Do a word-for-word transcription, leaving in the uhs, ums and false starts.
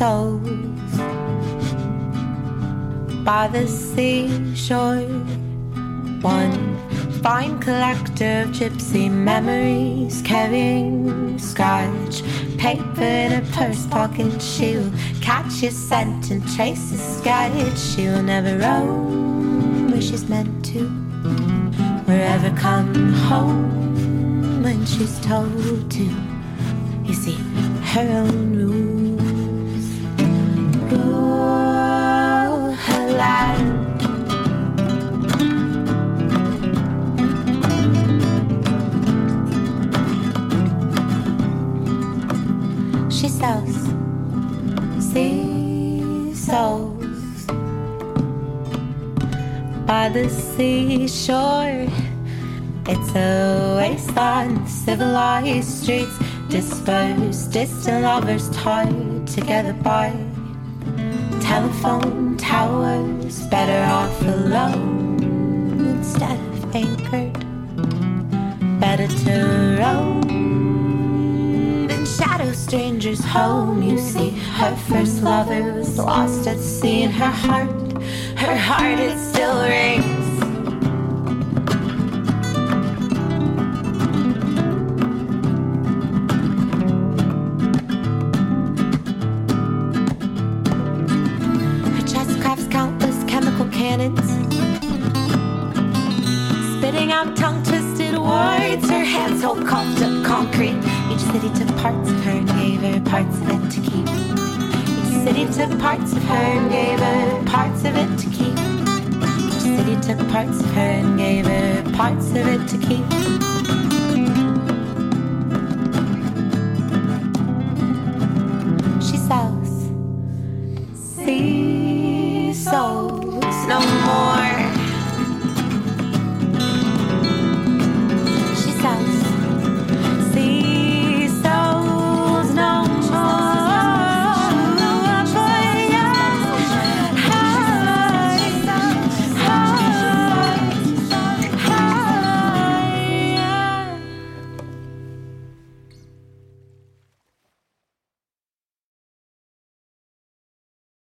souls by the seashore. One fine collector of gypsy memories, carrying scratch paper in her purse pocket. She'll catch your scent and trace the sketch. She'll never roam where she's meant to, wherever come home when she's told to. You see, her own rules rule her land. She sells sea souls by the seashore. It's a wasteland, civilized streets, dispersed, distant lovers tied together by telephone towers. Better off alone instead of anchored. Better to roam than shadow strangers home. You see, her first lover was lost at sea, and her heart, her heart, it still rings. Spitting out tongue-twisted words, her hands hold coughed up concrete. Each city took parts of her and gave her parts of it to keep. Each city took parts of her and gave her parts of it to keep. Each city took parts of her and gave her parts of it to keep.